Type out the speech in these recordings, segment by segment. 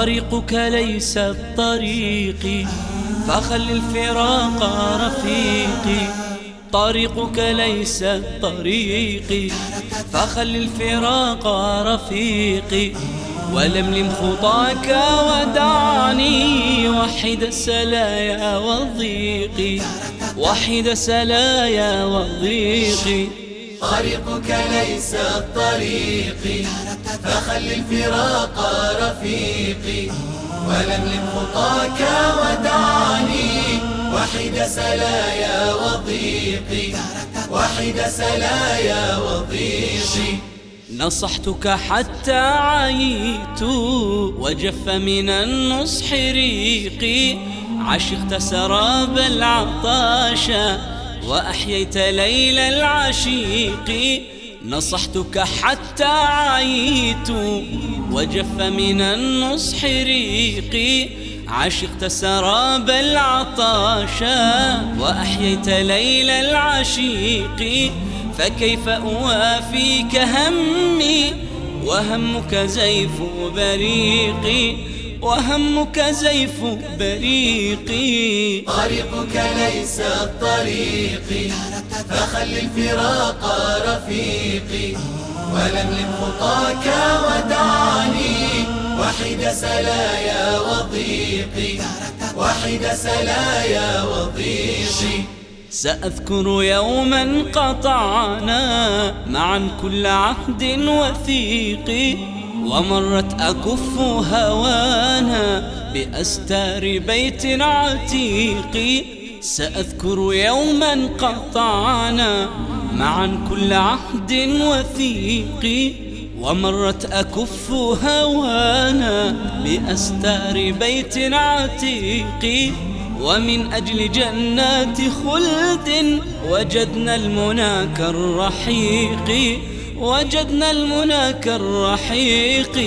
طريقك ليس الطريق فخل الفراق رفيقي. طريقك ليس الطريق فخل الفراق رفيقي. ولملم خطاك ودعني وحد السلايا والضيق، وحد السلايا والضيق. طريقك ليس الطريق فخل الفراق رفيقي. ولملم خطاك ودعني وحد سلايا وضيقي، وحد سلايا وضيقي. نصحتك حتى عييت وجف من النصح ريقي. عشقت سراب العطاش وأحييت ليل العشيق. نصحتك حتى عييت وجف من النصح ريقي. عشقت سراب العطاش وأحييت ليل العشيق. فكيف أوافيك همي وهمك زيف بريقي، وهمك زيف بريقي. طريقك ليس الطريق فخل الفراق رفيقي. ولملم خطاك ودعني وحد سلايا وضيقي، وحد سلايا وضيقي. سأذكر يوما قطعنا معا كل عهد وثيق. ومرت أكف هوانا بأستار بيت عتيق. سأذكر يوما قطعنا معا كل عهد وثيق. ومرت أكف هوانا بأستار بيت عتيق. ومن أجل جنات خلد وجدنا المنى كالرحيق، وجدنا المنى كالرحيق.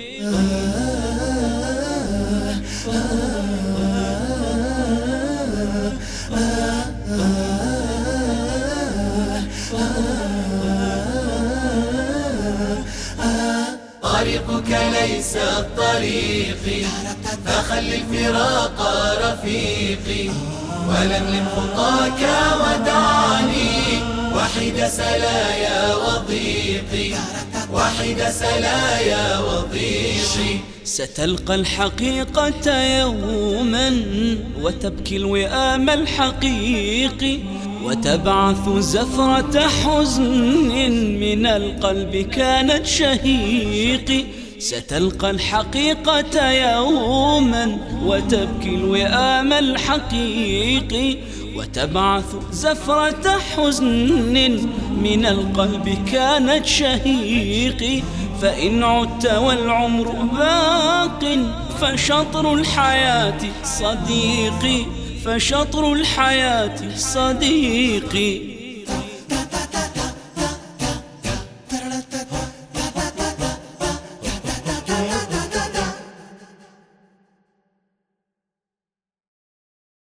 طريقك ليس الطريق فخل الفراق رفيقي. ولملم خطاك ودعني وحد سلايا وضيقي، وحد سلايا وضيقي. ستلقى الحقيقة يوما وتبكي الوئام الحقيقي. وتبعث زفرة حزن من القلب كانت شهيقي. ستلقى الحقيقة يوما وتبكي الوئام الحقيقي. وتبعث زفرة حزن من القلب كانت شهيقي. فإن عدت والعمر باق فشطر الحياة صديقي، فشطر الحياة صديقي.